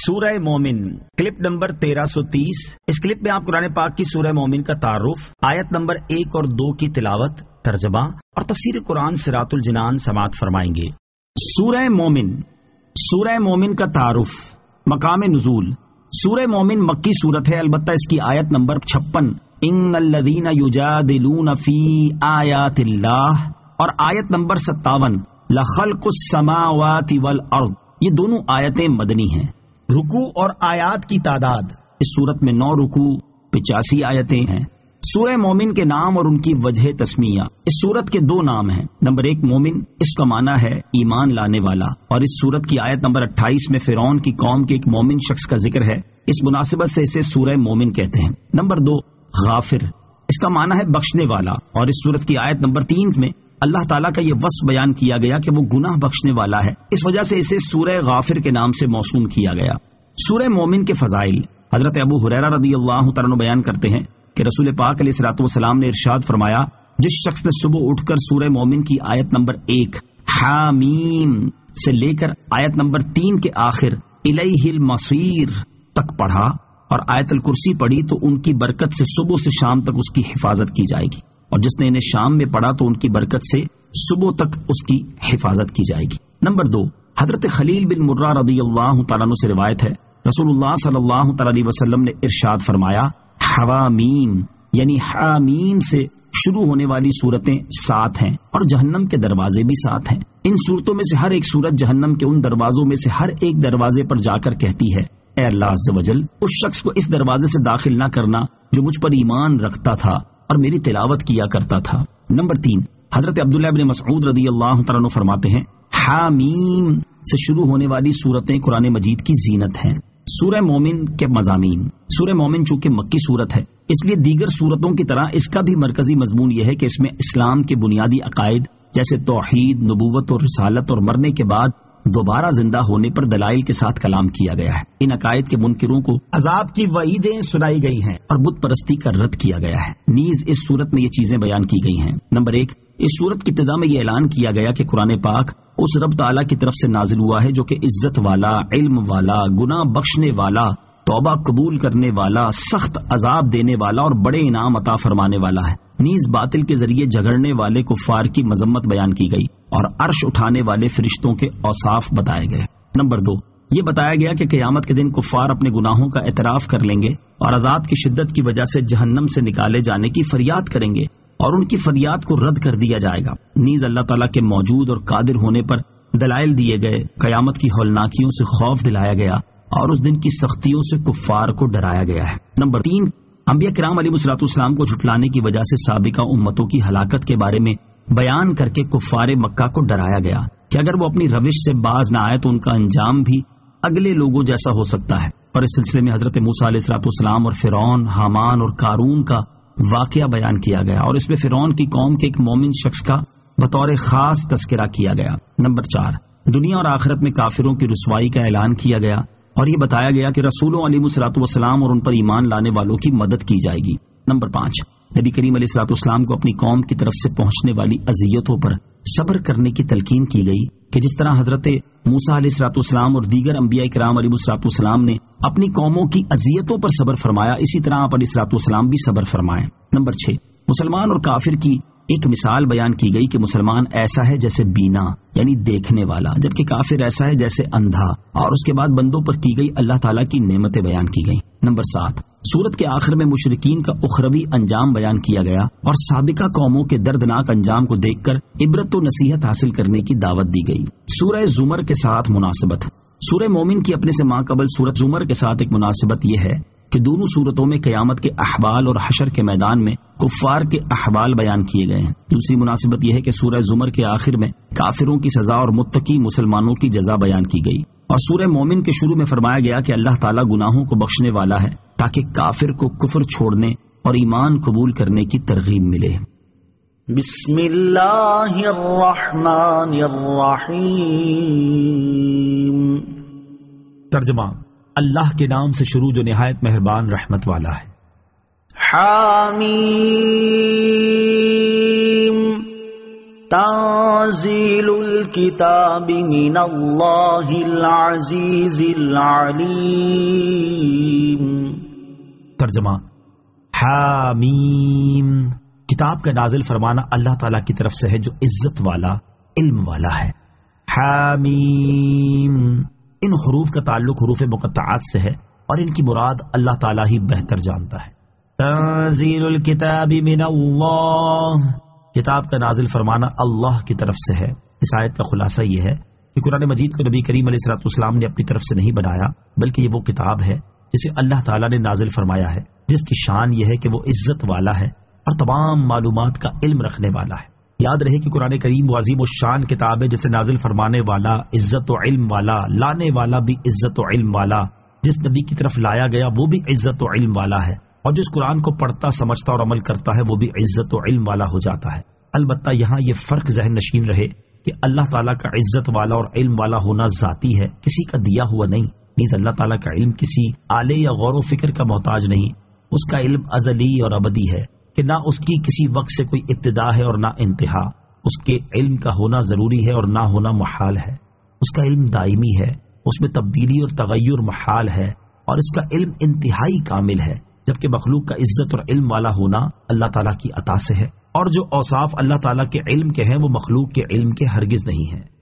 سورہ مومن clip number 1330. اس clip میں آپ قرآن پاک کی سورہ مومن کا تعارف، آیت نمبر 1 اور 2 کی تلاوت، ترجمہ اور تفسیر قرآن صراط الجنان سماعت فرمائیں گے. سورہ مومن کا تعارف. مقام نزول. سورہ مومن مکی صورت ہے، البتہ اس کی آیت نمبر 56 ان الذین یجادلون فی آیات اللہ اور آیت نمبر 57 لخلق السماوات والارض، یہ دونوں آیتیں مدنی ہیں. رکوع اور آیات کی تعداد اس صورت میں 9 رکوع 85 آیتیں ہیں. سورہ مومن کے نام اور ان کی وجہ تسمیہ. اس صورت کے 2 نام ہیں. نمبر 1 مومن، اس کا معنی ہے ایمان لانے والا، اور اس صورت کی آیت نمبر 28 میں فرعون کی قوم کے ایک مومن شخص کا ذکر ہے، اس مناسبت سے اسے سورہ مومن کہتے ہیں. نمبر 2 غافر، اس کا معنی ہے بخشنے والا، اور اس صورت کی آیت نمبر 3 میں اللہ تعالیٰ کا یہ وصف بیان کیا گیا کہ وہ گناہ بخشنے والا ہے، اس وجہ سے اسے سورہ غافر کے نام سے موسوم کیا گیا. سورہ مومن کے فضائل. حضرت ابو ہریرہ رضی اللہ تعالیٰ عنہ بیان کرتے ہیں کہ رسول پاک علیہ الصلوۃ والسلام نے ارشاد فرمایا، جس شخص نے صبح اٹھ کر سورہ مومن کی آیت نمبر 1 حامیم سے لے کر آیت نمبر 3 کے آخر الیہ المصیر تک پڑھا اور آیت الکرسی پڑھی تو ان کی برکت سے صبح سے شام تک اس کی حفاظت کی جائے گی، اور جس نے انہیں شام میں پڑھا تو ان کی برکت سے صبح تک اس کی حفاظت کی جائے گی. نمبر 2 حضرت خلیل بن مرہ رضی اللہ تعالیٰ عنہ سے روایت ہے، رسول اللہ صلی اللہ تعالیٰ علیہ وسلم نے ارشاد فرمایا، حوامیم یعنی حامیم سے شروع ہونے والی صورتیں 7 ہیں اور جہنم کے دروازے بھی 7 ہیں. ان صورتوں میں سے ہر ایک صورت جہنم کے ان دروازوں میں سے ہر ایک دروازے پر جا کر کہتی ہے، اے اللہ عز و جل، اس شخص کو اس دروازے سے داخل نہ کرنا جو مجھ پر ایمان رکھتا تھا اور میری تلاوت کیا کرتا تھا. نمبر 3 حضرت عبداللہ بن مسعود رضی اللہ تعالیٰ عنہ فرماتے ہیں، حامیم سے شروع ہونے والی صورتیں قرآن مجید کی زینت ہیں. سورہ مومن کے مضامین. سورہ مومن چونکہ مکی صورت ہے، اس لیے دیگر صورتوں کی طرح اس کا بھی مرکزی مضمون یہ ہے کہ اس میں اسلام کے بنیادی عقائد جیسے توحید، نبوت اور رسالت اور مرنے کے بعد دوبارہ زندہ ہونے پر دلائل کے ساتھ کلام کیا گیا ہے. ان عقائد کے منکروں کو عذاب کی وعیدیں سنائی گئی ہیں اور بت پرستی کا رد کیا گیا ہے. نیز اس صورت میں یہ چیزیں بیان کی گئی ہیں. نمبر 1 اس صورت کی ابتدا میں یہ اعلان کیا گیا کہ قرآن پاک اس رب تعالیٰ کی طرف سے نازل ہوا ہے جو کہ عزت والا، علم والا، گناہ بخشنے والا، توبہ قبول کرنے والا، سخت عذاب دینے والا اور بڑے انعام عطا فرمانے والا ہے. نیز باطل کے ذریعے جھگڑنے والے کفار کی مذمت بیان کی گئی اور عرش اٹھانے والے فرشتوں کے اوصاف بتائے گئے. نمبر 2 یہ بتایا گیا کہ قیامت کے دن کفار اپنے گناہوں کا اعتراف کر لیں گے اور عذاب کی شدت کی وجہ سے جہنم سے نکالے جانے کی فریاد کریں گے اور ان کی فریاد کو رد کر دیا جائے گا. نیز اللہ تعالیٰ کے موجود اور قادر ہونے پر دلائل دیے گئے، قیامت کی ہولناکیوں سے خوف دلایا گیا اور اس دن کی سختیوں سے کفار کو ڈرایا گیا ہے. نمبر 3 انبیاء کرام علیہ الصلوۃ والسلام کو جھٹلانے کی وجہ سے سابقہ امتوں کی ہلاکت کے بارے میں بیان کر کے کفار مکہ کو ڈرایا گیا کہ اگر وہ اپنی روش سے باز نہ آئے تو ان کا انجام بھی اگلے لوگوں جیسا ہو سکتا ہے. اور اس سلسلے میں حضرت موسیٰ علیہ الصلوۃ والسلام اور فرعون، حامان اور قارون کا واقعہ بیان کیا گیا اور اس میں فرعون کی قوم کے ایک مومن شخص کا بطور خاص تذکرہ کیا گیا. نمبر 4 دنیا اور آخرت میں کافروں کی رسوائی کا اعلان کیا گیا اور یہ بتایا گیا کہ رسولوں علیہ الصلوۃ والسلام اور ان پر ایمان لانے والوں کی مدد کی جائے گی. نمبر 5 نبی کریم علیہ الصلوۃ والسلام کو اپنی قوم کی طرف سے پہنچنے والی اذیتوں پر صبر کرنے کی تلقین کی گئی کہ جس طرح حضرت موسیٰ علیہ الصلوۃ والسلام اور دیگر انبیاء کرام علیہ الصلوۃ والسلام نے اپنی قوموں کی اذیتوں پر صبر فرمایا، اسی طرح آپ علیہ الصلوۃ والسلام بھی صبر فرمائیں. نمبر 6 مسلمان اور کافر کی ایک مثال بیان کی گئی کہ مسلمان ایسا ہے جیسے بینا یعنی دیکھنے والا، جبکہ کافر ایسا ہے جیسے اندھا، اور اس کے بعد بندوں پر کی گئی اللہ تعالیٰ کی نعمتیں بیان کی گئیں. نمبر 7 سورت کے آخر میں مشرکین کا اخروی انجام بیان کیا گیا اور سابقہ قوموں کے دردناک انجام کو دیکھ کر عبرت و نصیحت حاصل کرنے کی دعوت دی گئی. سورہ زمر کے ساتھ مناسبت. سورہ مومن کی اپنے سے ماقبل سورت زمر کے ساتھ ایک مناسبت یہ ہے کہ دونوں صورتوں میں قیامت کے احوال اور حشر کے میدان میں کفار کے احوال بیان کیے گئے ہیں. دوسری مناسبت یہ ہے کہ سورہ زمر کے آخر میں کافروں کی سزا اور متقی مسلمانوں کی جزا بیان کی گئی اور سورہ مومن کے شروع میں فرمایا گیا کہ اللہ تعالیٰ گناہوں کو بخشنے والا ہے تاکہ کافر کو کفر چھوڑنے اور ایمان قبول کرنے کی ترغیب ملے. بسم اللہ الرحمن الرحیم. ترجمہ اللہ کے نام سے شروع جو نہایت مہربان رحمت والا ہے. حامیم تنزيل الكتاب من الله العزيز العليم۔ ترجمہ حامیم، کتاب کا نازل فرمانا اللہ تعالیٰ کی طرف سے ہے جو عزت والا، علم والا ہے۔ حامیم، ان حروف کا تعلق حروف مقطعات سے ہے اور ان کی مراد اللہ تعالیٰ ہی بہتر جانتا ہے۔ تنزیل الکتاب من اللہ، کتاب کا نازل فرمانا اللہ کی طرف سے ہے۔ اس آیت کا خلاصہ یہ ہے کہ قرآن مجید کو نبی کریم علیہ الصلوۃ والسلام نے اپنی طرف سے نہیں بنایا، بلکہ یہ وہ کتاب ہے جسے اللہ تعالیٰ نے نازل فرمایا ہے، جس کی شان یہ ہے کہ وہ عزت والا ہے اور تمام معلومات کا علم رکھنے والا ہے۔ یاد رہے کہ قرآن کریم وہ عظیم الشان کتاب ہے جسے نازل فرمانے والا عزت و علم والا، لانے والا بھی عزت و علم والا، جس نبی کی طرف لایا گیا وہ بھی عزت و علم والا ہے، اور جس قرآن کو پڑھتا سمجھتا اور عمل کرتا ہے وہ بھی عزت و علم والا ہو جاتا ہے۔ البتہ یہاں یہ فرق ذہن نشین رہے کہ اللہ تعالیٰ کا عزت والا اور علم والا ہونا ذاتی ہے، کسی کا دیا ہوا نہیں۔ نیز اللہ تعالیٰ کا علم کسی آلے یا غور و فکر کا محتاج نہیں، اس کا علم ازلی اور ابدی ہے کہ نہ اس کی کسی وقت سے کوئی ابتدا ہے اور نہ انتہا۔ اس کے علم کا ہونا ضروری ہے اور نہ ہونا محال ہے۔ اس کا علم دائمی ہے، اس میں تبدیلی اور تغیر محال ہے، اور اس کا علم انتہائی کامل ہے، جبکہ مخلوق کا عزت اور علم والا ہونا اللہ تعالیٰ کی عطا سے ہے، اور جو اوصاف اللہ تعالیٰ کے علم کے ہیں وہ مخلوق کے علم کے ہرگز نہیں ہیں۔